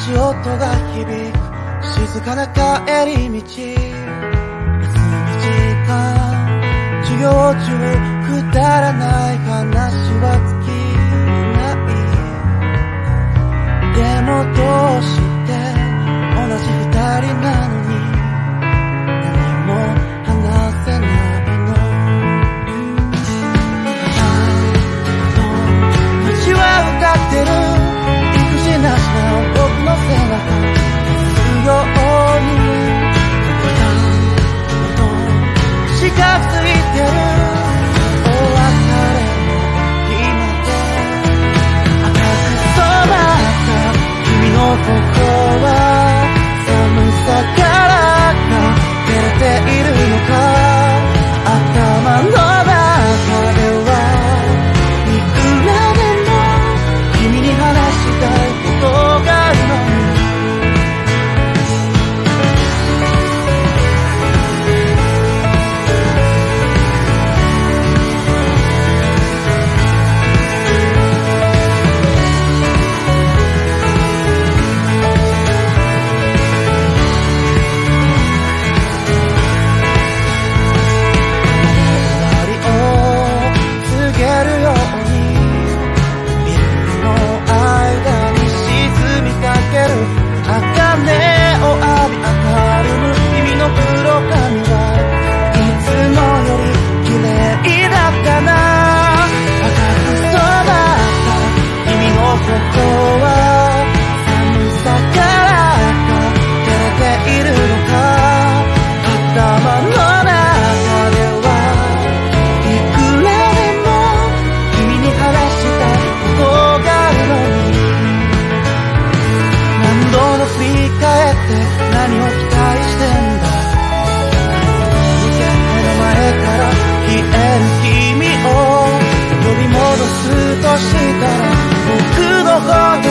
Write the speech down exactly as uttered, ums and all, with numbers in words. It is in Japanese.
足音が響く静かな帰り道、休み時間授業中くだらない話は尽きない。でもどうして同じ二人なのに何も話せないの。街は歌ってる育児なしな僕の背中すように近づいてる。お別れの日まで赤く染まった君の心は寒さからか照れているのか。頭の中ではいくらでも君に話したいことがあるのに。何を期待してんだ。目の前から消える君を呼び戻すとしたら僕の方が